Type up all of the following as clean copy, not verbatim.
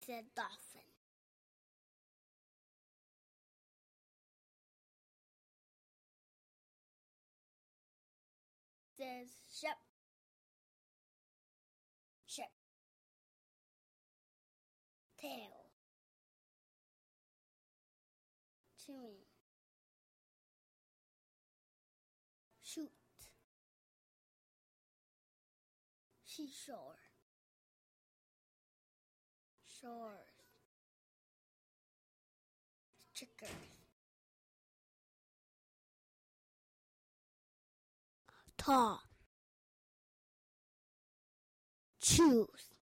The dolphin. The ship. Ship. Tail. Chimney. Shoot. Seashore. Shores. Chickers. Tall. Choose.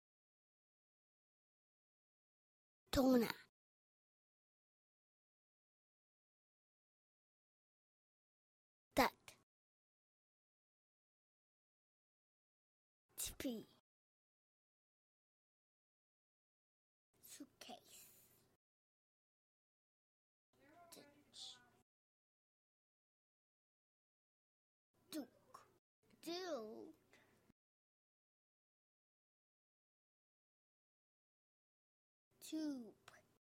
Tuna. Duck. Tippy. Suitcase. Ditch. Duke. Duke. Tube.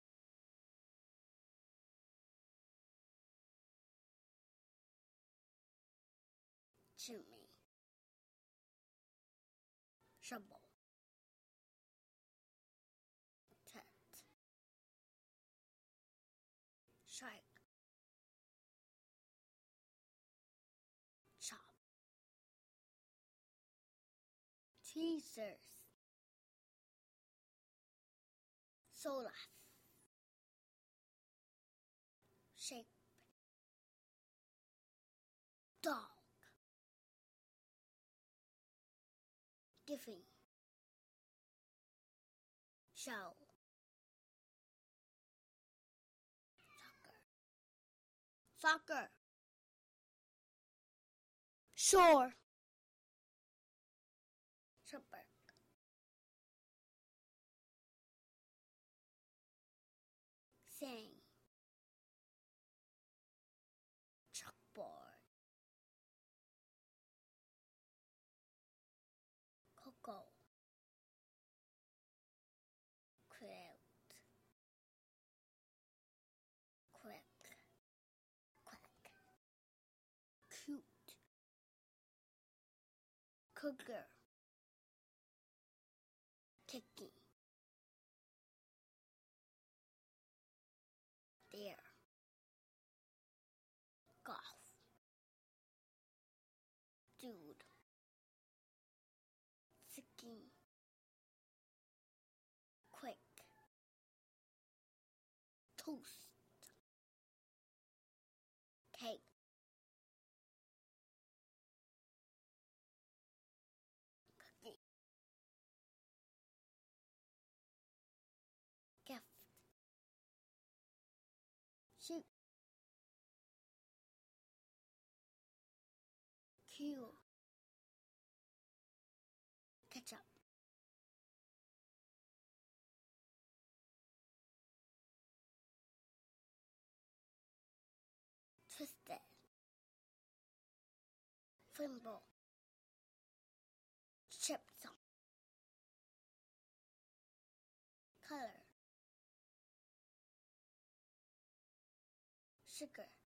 Chimney. Shovel. Tent. Shark. Chop. Tweezers. Solas. Shape. Dog. Giving. Show. Soccer. Soccer. Shore. Shepherd. Sing. Chalkboard. Cocoa. Quilt. Quick. Quack. Cute. Cooker. Kicking. There. Golf. Dude. Sicking. Quick. Toast. Cake. Cookie. Gift. Shoot. Cue. Ketchup. Twisted. Thimble. Chips. Color. Sugar.